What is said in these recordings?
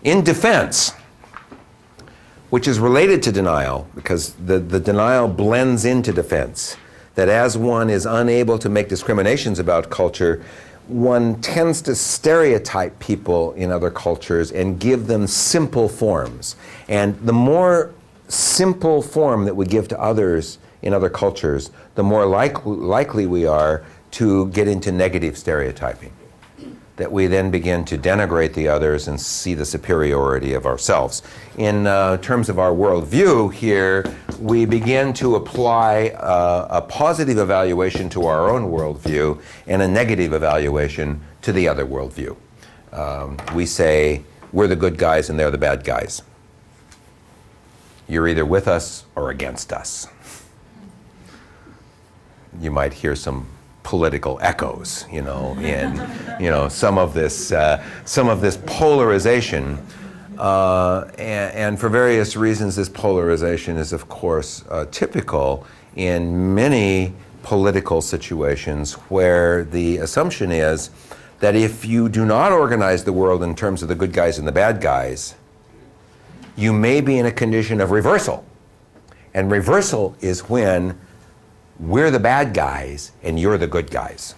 In defense, which is related to denial, because the denial blends into defense, that as one is unable to make discriminations about culture, one tends to stereotype people in other cultures and give them simple forms. And the more simple form that we give to others in other cultures, the more likely we are to get into negative stereotyping. That we then begin to denigrate the others and see the superiority of ourselves. In terms of our worldview here, we begin to apply a positive evaluation to our own worldview and a negative evaluation to the other worldview. We say, we're the good guys and they're the bad guys. You're either with us or against us. You might hear some political echoes, in some of this polarization, and for various reasons, this polarization is, of course, typical in many political situations where the assumption is that if you do not organize the world in terms of the good guys and the bad guys, you may be in a condition of reversal, and reversal is when we're the bad guys and you're the good guys.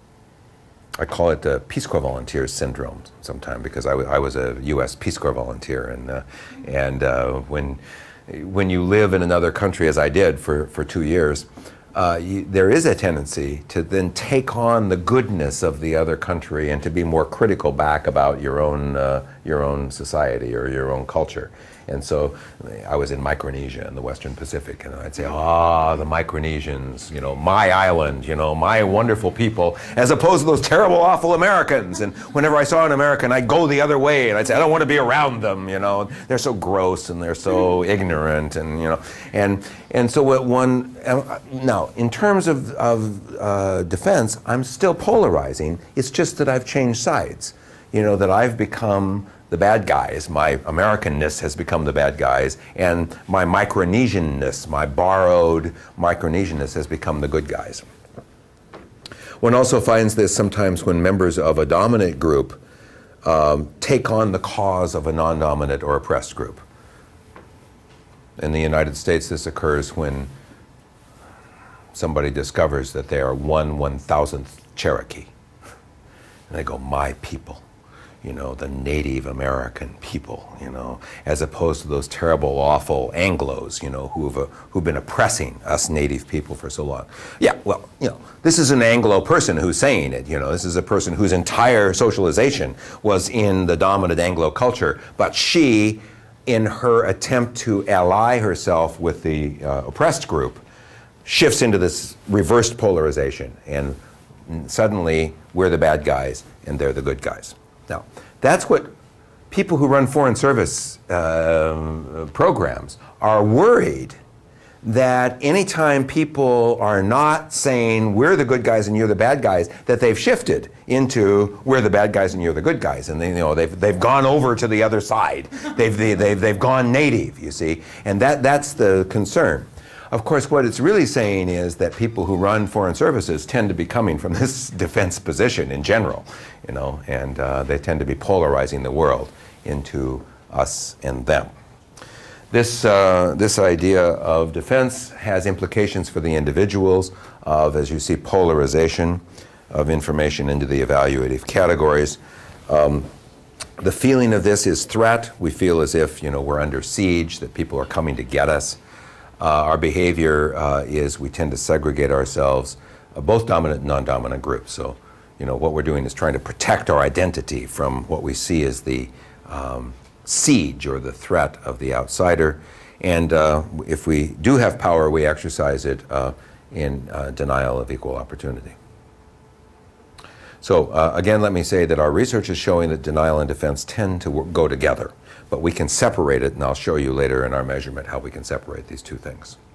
I call it the Peace Corps volunteers syndrome sometimes, because I was a U.S. Peace Corps volunteer, and when you live in another country, as I did for 2 years, there is a tendency to then take on the goodness of the other country and to be more critical back about your own society or your own culture. And so I was in Micronesia in the Western Pacific, and I'd say, the Micronesians, my island, my wonderful people, as opposed to those terrible, awful Americans. And whenever I saw an American, I'd go the other way, and I'd say, I don't want to be around them, They're so gross, and they're so ignorant, and so what one, now, in terms of defense, I'm still polarizing. It's just that I've changed sides, that I've become the bad guys. My Americanness has become the bad guys, and my Micronesianness, my borrowed Micronesianness, has become the good guys. One also finds this sometimes when members of a dominant group take on the cause of a non-dominant or oppressed group. In the United States, this occurs when somebody discovers that they are 1/1000th Cherokee. And they go, my people. The Native American people, as opposed to those terrible, awful Anglos, who've been oppressing us Native people for so long. Yeah, well, this is an Anglo person who's saying it, This is a person whose entire socialization was in the dominant Anglo culture, but she, in her attempt to ally herself with the oppressed group, shifts into this reversed polarization, and suddenly we're the bad guys and they're the good guys. Now, that's what people who run foreign service programs are worried, that anytime people are not saying we're the good guys and you're the bad guys, that they've shifted into we're the bad guys and you're the good guys, and they've gone over to the other side. They've gone native, you see, and that's the concern. Of course, what it's really saying is that people who run foreign services tend to be coming from this defense position in general, and they tend to be polarizing the world into us and them. This idea of defense has implications for the individuals of, as you see, polarization of information into the evaluative categories. The feeling of this is threat. We feel as if, we're under siege, that people are coming to get us. Our behavior is we tend to segregate ourselves, both dominant and non-dominant groups. So, what we're doing is trying to protect our identity from what we see as the siege or the threat of the outsider. And if we do have power, we exercise it in denial of equal opportunity. So again, let me say that our research is showing that denial and defense tend to go together, but we can separate it, and I'll show you later in our measurement how we can separate these two things.